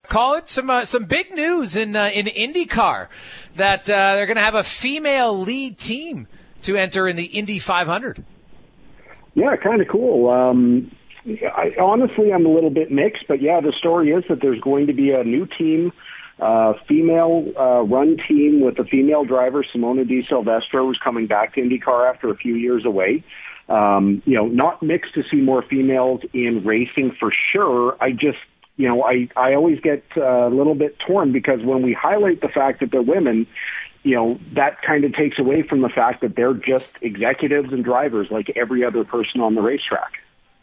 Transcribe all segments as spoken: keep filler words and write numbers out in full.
call it some uh, some big news in uh, in IndyCar that uh, they're going to have a female lead team to enter in the Indy five hundred. Yeah, kind of cool. Um, I, honestly, I'm a little bit mixed, but yeah, the story is that there's going to be a new team, uh, female uh, run team with a female driver, Simona Di Silvestro, who's coming back to IndyCar after a few years away. Um, you know, not mixed to see more females in racing for sure. I just, you know, I, I always get uh, a little bit torn because when we highlight the fact that they're women, you know, that kind of takes away from the fact that they're just executives and drivers like every other person on the racetrack.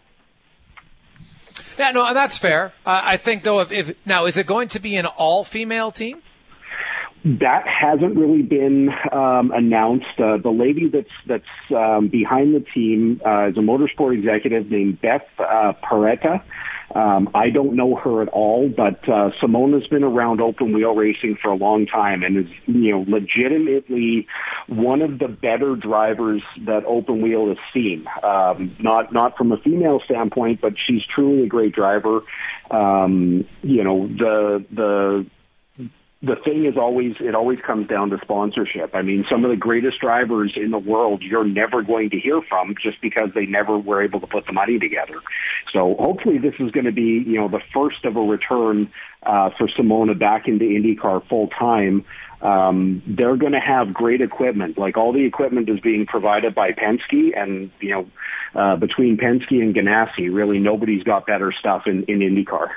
Yeah, no, that's fair. Uh, I think, though, if, if now, is it going to be an all-female team? That hasn't really been um, announced. Uh, the lady that's that's um, behind the team uh, is a motorsport executive named Beth uh, Paretta. Um, I don't know her at all, but uh, Simona's been around open wheel racing for a long time and is, you know, legitimately one of the better drivers that open wheel has seen. Um, not not from a female standpoint, but she's truly a great driver. Um, you know, the the. The thing is always, it always comes down to sponsorship. I mean, some of the greatest drivers in the world you're never going to hear from just because they never were able to put the money together. So hopefully this is going to be, you know, the first of a return uh, for Simona back into IndyCar full time. Um, they're going to have great equipment. Like all the equipment is being provided by Penske, and, you know, uh, between Penske and Ganassi, really nobody's got better stuff in, in IndyCar.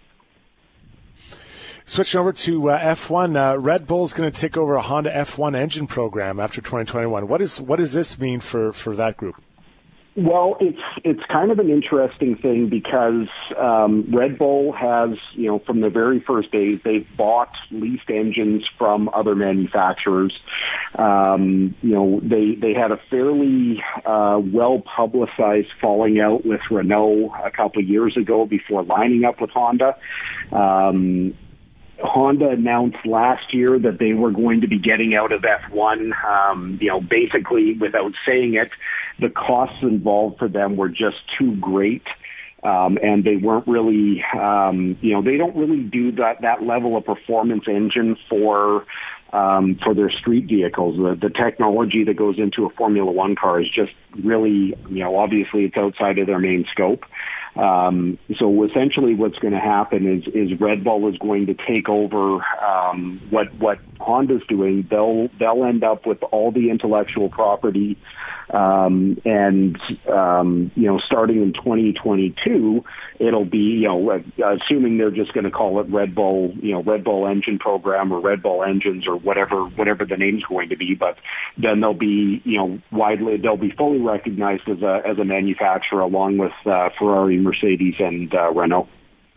Switching over to uh, F one, uh, Red Bull's going to take over a Honda F one engine program after twenty twenty-one. What is what does this mean for, for that group? Well, it's it's kind of an interesting thing because um, Red Bull has, you know, from the very first days, they've bought leased engines from other manufacturers. Um, you know, they they had a fairly uh, well-publicized falling out with Renault a couple of years ago before lining up with Honda. Um, Honda announced last year that they were going to be getting out of F one. Um, you know, basically, without saying it, the costs involved for them were just too great. Um, and they weren't really, um, you know, they don't really do that, that level of performance engine for, um, for their street vehicles. The, the technology that goes into a Formula One car is just really, you know, obviously it's outside of their main scope. Um, so essentially what's going to happen is, is Red Bull is going to take over, um, what, what Honda's doing. They'll, they'll end up with all the intellectual property, um, and, um, you know, starting in twenty twenty-two, it'll be, you know, uh, assuming they're just going to call it Red Bull, you know, Red Bull engine program or Red Bull engines or whatever, whatever the name's going to be. But then they'll be, you know, widely, they'll be fully recognized as a, as a manufacturer along with, uh, Ferrari, Mercedes, and, uh, Renault.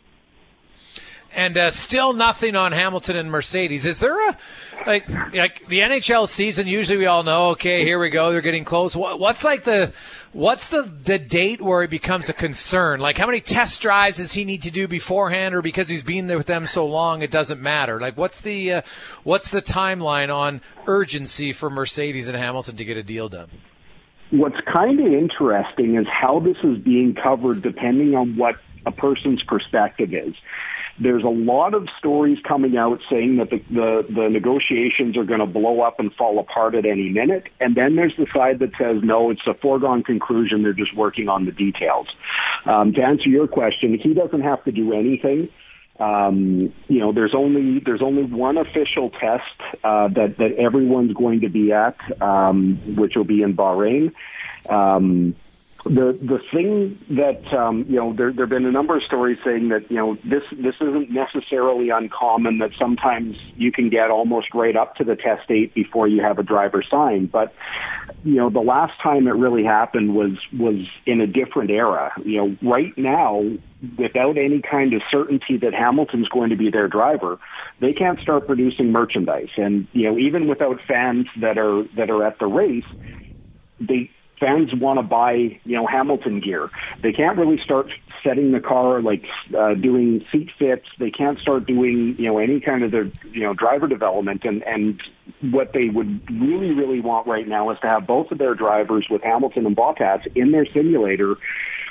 And uh, still nothing on Hamilton and Mercedes. Is there a, like, like the N H L season, usually we all know, okay, here we go, they're getting close. What, what's like the, what's the, the date where it becomes a concern? Like how many test drives does he need to do beforehand, or because he's been there with them so long, it doesn't matter? Like what's the, uh, what's the timeline on urgency for Mercedes and Hamilton to get a deal done? What's kind of interesting is how this is being covered depending on what a person's perspective is. There's a lot of stories coming out saying that the, the, the negotiations are going to blow up and fall apart at any minute. And then there's the side that says, no, it's a foregone conclusion. They're just working on the details. Um, to answer your question, he doesn't have to do anything. Um, you know, there's only, there's only one official test, uh, that, that everyone's going to be at, um, which will be in Bahrain. Um, The the thing that um, you know there there've been a number of stories saying that you know this this isn't necessarily uncommon, that sometimes you can get almost right up to the test date before you have a driver sign. But you know the last time it really happened was was in a different era. You know right now, without any kind of certainty that Hamilton's going to be their driver, they can't start producing merchandise. And you know even without fans that are that are at the race, they. Fans want to buy, you know, Hamilton gear. They can't really start setting the car, like uh, doing seat fits. They can't start doing, you know, any kind of their, you know, driver development. And, and what they would really, really want right now is to have both of their drivers with Hamilton and Bottas in their simulator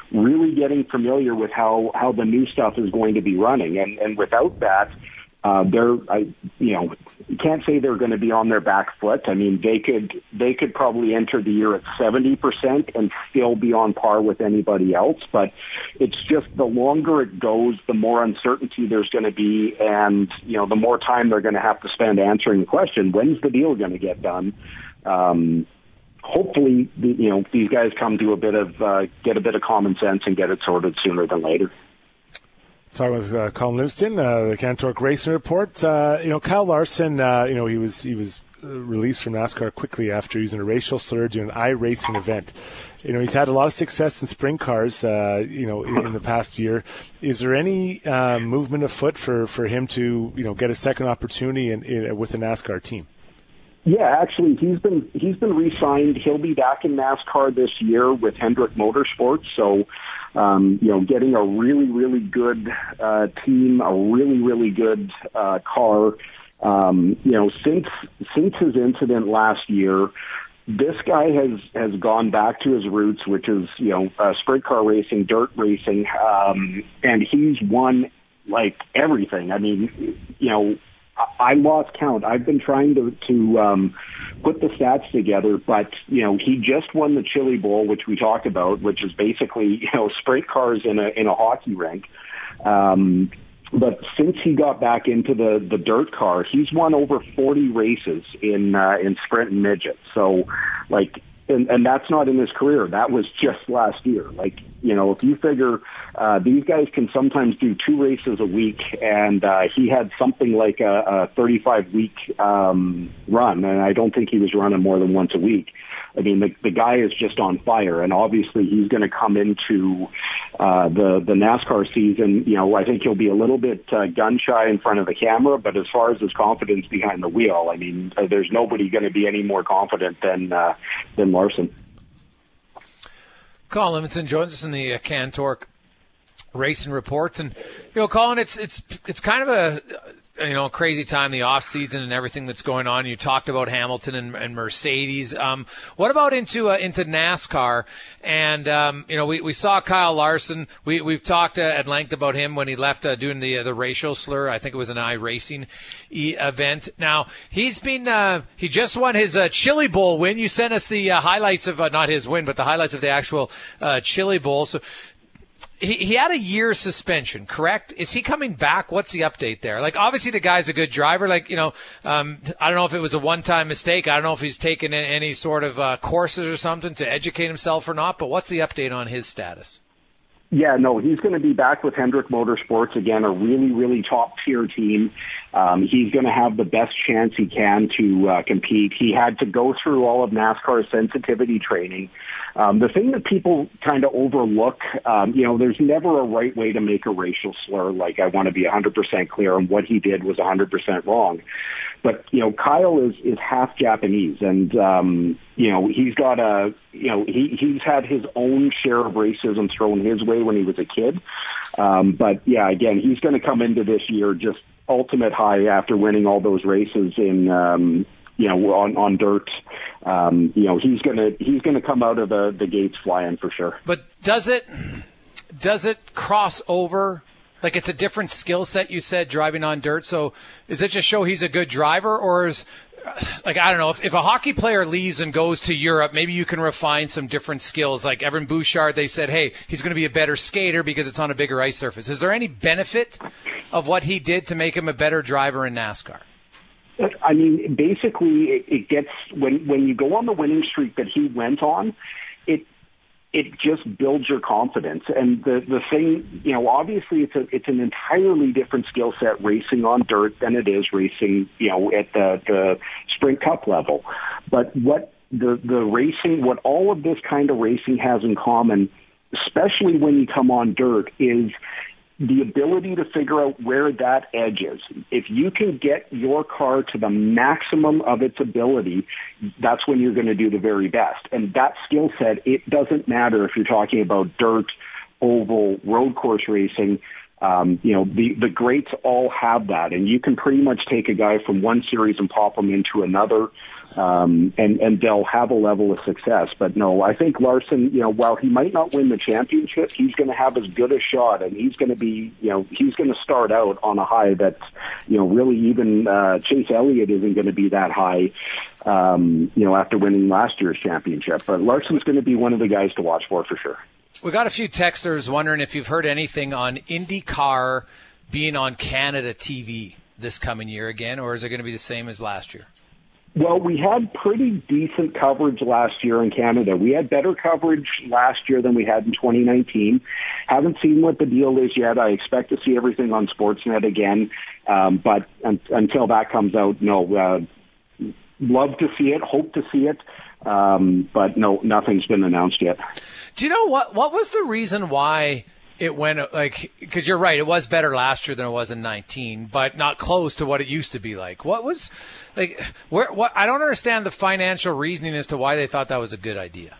really getting familiar with how, how the new stuff is going to be running. And, and without that, uh, they're, I, you know, you can't say they're going to be on their back foot. I mean, they could, they could probably enter the year at seventy percent and still be on par with anybody else. But it's just the longer it goes, the more uncertainty there's going to be. And, you know, the more time they're going to have to spend answering the question, when's the deal going to get done? Um, hopefully, the, you know, these guys come to a bit of, uh, get a bit of common sense and get it sorted sooner than later. Talking with uh, Colin Livingston, uh, the Cantork Racing Report. Uh, you know, Kyle Larson. Uh, you know, he was he was released from NASCAR quickly after using a racial slur during an iRacing event. You know, he's had a lot of success in sprint cars. Uh, you know, in, in the past year. Is there any uh, movement afoot for, for him to you know get a second opportunity in, in, with the NASCAR team? Yeah, actually, he's been he's been re-signed. He'll be back in NASCAR this year with Hendrick Motorsports. So. Um, you know, getting a really, really good uh, team, a really, really good uh, car. Um, you know, since since his incident last year, this guy has has gone back to his roots, which is you know uh, sprint car racing, dirt racing, um, and he's won like everything. I mean, you know. I lost count. I've been trying to, to um, put the stats together, but, you know, he just won the Chili Bowl, which we talked about, which is basically, you know, sprint cars in a, in a hockey rink. Um, but since he got back into the, the dirt car, he's won over forty races in, uh, in sprint and midget. So, like, and, and that's not in his career. That was just last year. Like, you know, if you figure uh, these guys can sometimes do two races a week, and uh, he had something like a, a thirty-five week um, run, and I don't think he was running more than once a week. I mean, the, the guy is just on fire, and obviously he's going to come into uh, the the NASCAR season. You know, I think he'll be a little bit uh, gun shy in front of the camera, but as far as his confidence behind the wheel, I mean, uh, there's nobody going to be any more confident than uh, than Larson. Colin Livingston joins us in the uh, Cantork Racing Report, and you know, Colin, it's it's it's kind of a you know, crazy time, the off season and everything that's going on. You talked about Hamilton and, and Mercedes. Um, what about into uh, into NASCAR? And um, you know, we, we saw Kyle Larson. We we've talked uh, at length about him when he left uh, doing the uh, the racial slur. I think it was an iRacing e- event. Now he's been uh, he just won his uh, Chili Bowl win. You sent us the uh, highlights of uh, not his win, but the highlights of the actual uh, Chili Bowl. So. He, he had a year suspension, correct? Is he coming back? What's the update there? Like, obviously the guy's a good driver. Like, you know, um, I don't know if it was a one-time mistake. I don't know if he's taken any sort of uh, courses or something to educate himself or not, but what's the update on his status? Yeah, no, he's going to be back with Hendrick Motorsports again, a really, really top-tier team. Um, he's going to have the best chance he can to uh, compete. He had to go through all of NASCAR's sensitivity training. Um, the thing that people kind of overlook, um, you know, there's never a right way to make a racial slur. Like, I want to be one hundred percent clear, and what he did was one hundred percent wrong. But, you know, Kyle is, is half Japanese, and, um, you know, he's got a, you know, he, he's had his own share of racism thrown his way when he was a kid. Um, but, yeah, again, he's going to come into this year just ultimate high after winning all those races in, um, you know, on, on dirt. Um, you know, he's going to he's going to come out of the, the gates flying for sure. But does it does it cross over? Like, it's a different skill set, you said, driving on dirt. So does it just show he's a good driver, or is, like, I don't know, if, if a hockey player leaves and goes to Europe, maybe you can refine some different skills. Like Evan Bouchard, they said, hey, he's going to be a better skater because it's on a bigger ice surface. Is there any benefit of what he did to make him a better driver in NASCAR? I mean, basically, it, it gets, when, when you go on the winning streak that he went on, it it just builds your confidence. And the, the thing, you know, obviously it's a, it's an entirely different skill set racing on dirt than it is racing, you know, at the, the Sprint Cup level. But what the, the racing, what all of this kind of racing has in common, especially when you come on dirt, is the ability to figure out where that edge is. If you can get your car to the maximum of its ability, that's when you're going to do the very best. And that skill set, it doesn't matter if you're talking about dirt, oval, road course racing. Um, you know, the, the greats all have that, and you can pretty much take a guy from one series and pop him into another, um, and, and they'll have a level of success. But no, I think Larson, you know, while he might not win the championship, he's going to have as good a shot, and he's going to be, you know, he's going to start out on a high that, you know, really even uh, Chase Elliott isn't going to be that high, um, you know, after winning last year's championship. But Larson's going to be one of the guys to watch for, for sure. We got a few texters wondering if you've heard anything on IndyCar being on Canada T V this coming year again, or is it going to be the same as last year? Well, we had pretty decent coverage last year in Canada. We had better coverage last year than we had in twenty nineteen. Haven't seen what the deal is yet. I expect to see everything on Sportsnet again, um, but un- until that comes out, no. Uh, love to see it, hope to see it. Um, but no, nothing's been announced yet. Do you know what, what was the reason why it went, like, because you're right, it was better last year than it was in nineteen, but not close to what it used to be like. What was, like, where, what, I don't understand the financial reasoning as to why they thought that was a good idea.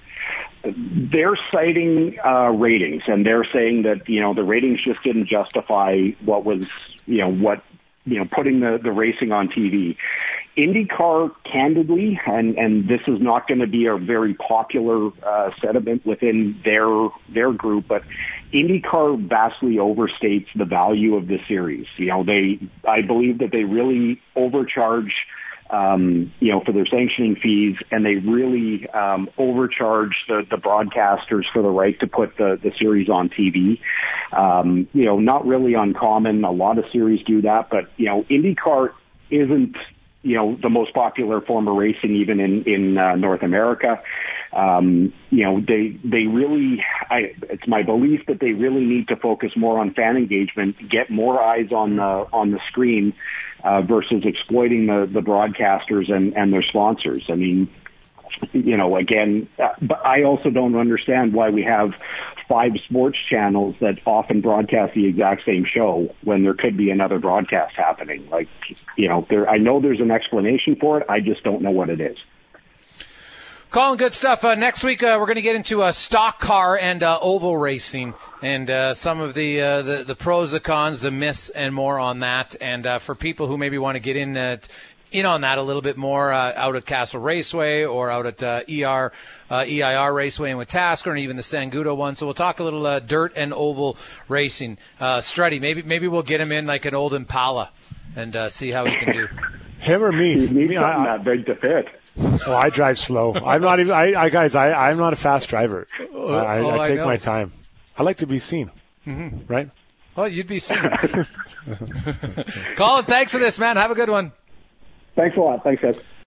They're citing, uh, ratings, and they're saying that, you know, the ratings just didn't justify what was, you know, what, you know, putting the, the racing on T V. IndyCar, candidly, and, and this is not going to be a very popular uh, sentiment within their their group, but IndyCar vastly overstates the value of the series. You know, they, I believe that they really overcharge, um, you know, for their sanctioning fees, and they really um, overcharge the, the broadcasters for the right to put the, the series on T V. Um, you know, not really uncommon. A lot of series do that, but, you know, IndyCar isn't, you know, the most popular form of racing even in, in uh, North America. Um, you know, they, they really, I, it's my belief that they really need to focus more on fan engagement, get more eyes on the, on the screen, uh, versus exploiting the, the broadcasters and, and their sponsors. I mean, you know, again, uh, but I also don't understand why we have five sports channels that often broadcast the exact same show when there could be another broadcast happening. Like, you know, there, I know there's an explanation for it. I just don't know what it is. Colin, good stuff. Uh, next week, uh, we're going to get into uh, stock car and uh, oval racing and uh, some of the, uh, the the pros, the cons, the myths, and more on that. And uh, for people who maybe want to get in uh, in on that a little bit more, uh, out at Castle Raceway or out at uh, E R uh, E I R Raceway and with Tasker, and even the Sangudo one. So we'll talk a little uh, dirt and oval racing. Uh, Struddy, maybe maybe we'll get him in like an old Impala and uh, see how he can do. Him or me? You need me, something I, that big to fit. Oh, I drive slow. I'm not even. I, I guys, I, I'm not a fast driver. Oh, I, oh, I take I my time. I like to be seen. Mm-hmm. Right? Oh, you'd be seen. Colin, thanks for this, man. Have a good one. Thanks a lot. Thanks, guys.